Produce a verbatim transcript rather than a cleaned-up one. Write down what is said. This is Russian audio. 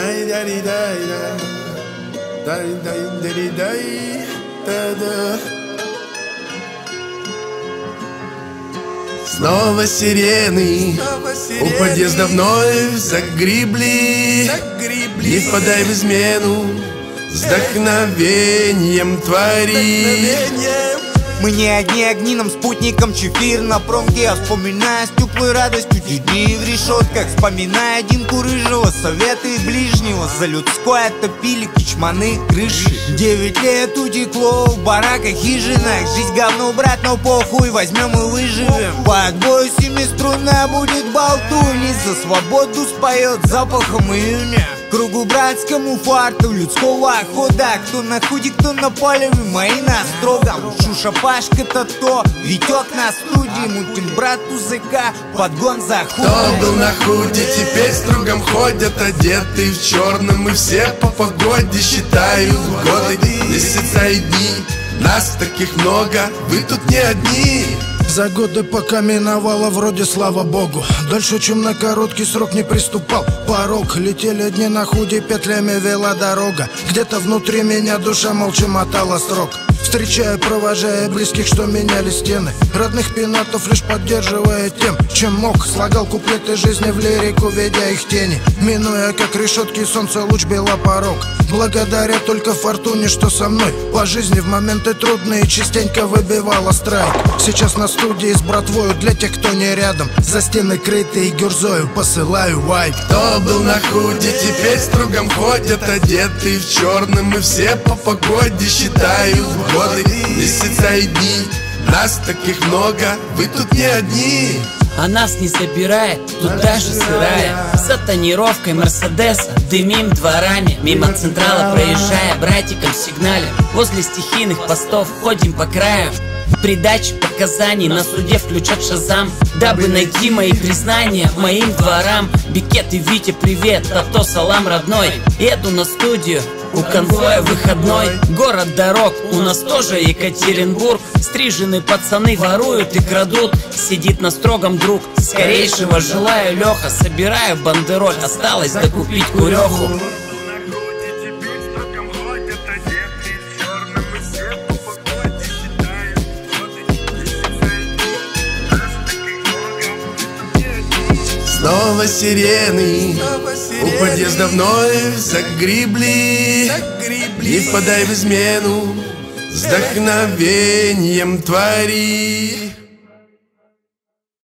дай дай дай дай дай дай дай да. Снова сирены, Снова сирены. У подъезда вновь загребли, загребли. Не впадай в измену, с вдохновением твори. Мы не одни огни, нам спутником чефир на промке. Я вспоминаю с теплой радостью те дни в решетках, вспоминая Динку Рыжего, советы ближнего. За людское топили кичманы крыши. Девять лет утекло в бараках, хижинах. Жизнь говно, брат, но похуй, возьмем и выживем. По отбою семиструнная будет болтуни, за свободу споет запахом июня. Кругу братскому фарту людского хода. Кто на худе, кто на поле, мои на строгом. Шуша Пашка-то то, Витек на студии. Мутим брату ЗК, подгон за хуй. Кто был на худе, теперь стругом ходят, одетые в черном. И все по погоде считают годы, месяца и дни. Нас таких много, вы тут не одни. За годы, пока миновало, вроде слава богу, дольше, чем на короткий срок не приступал порог. Летели дни на худе, петлями вела дорога. Где-то внутри меня душа молча мотала срок. Встречая, провожая близких, что меняли стены. Родных пенатов лишь поддерживая тем, чем мог. Слагал куплеты жизни в лирику, ведя их тени. Минуя, как решетки, солнце луч била порог. Благодаря только фортуне, что со мной по жизни в моменты трудные частенько выбивала страйк. Сейчас на студии с братвою для тех, кто не рядом. За стены крытые гюрзою посылаю вайп. Кто был на худе, теперь стругом ходят, одетые в черном. И все по погоде считают годы, месяца и дни. Нас таких много, вы тут не одни. А нас не забирает, тут даже сырая. За тонировкой Мерседеса дымим дворами. Мимо Централа проезжая, братиком сигналим. Возле стихийных постов ходим по краю. При даче показаний на суде включат шазам, дабы найти мои признания моим дворам. Бикет и Витя, привет, а то салам родной. Еду на студию, у конвоя выходной. Город дорог, у нас тоже Екатеринбург. Стриженные пацаны воруют и крадут. Сидит на строгом друг, скорейшего желаю Леха. Собираю бандероль, осталось докупить куреху. Снова сирены, Снова сирены. У подъезда вновь загребли, загребли. Не впадай в измену, с вдохновением твори.